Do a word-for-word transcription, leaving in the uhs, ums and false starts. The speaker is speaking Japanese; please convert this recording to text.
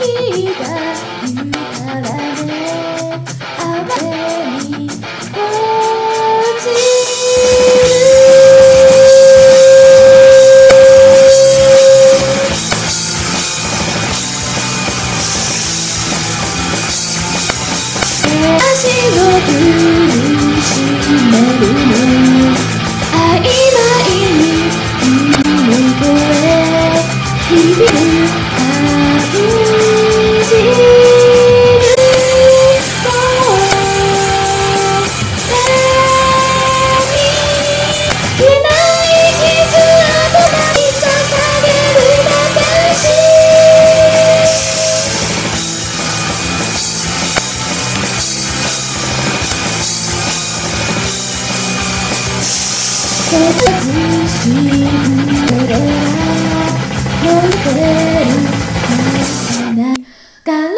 日が言うからね雨に落ち足を苦しめるの曖昧に夢越え響く感じるもう言えない傷跡に捧げる私手外しんでら乗ってるのかな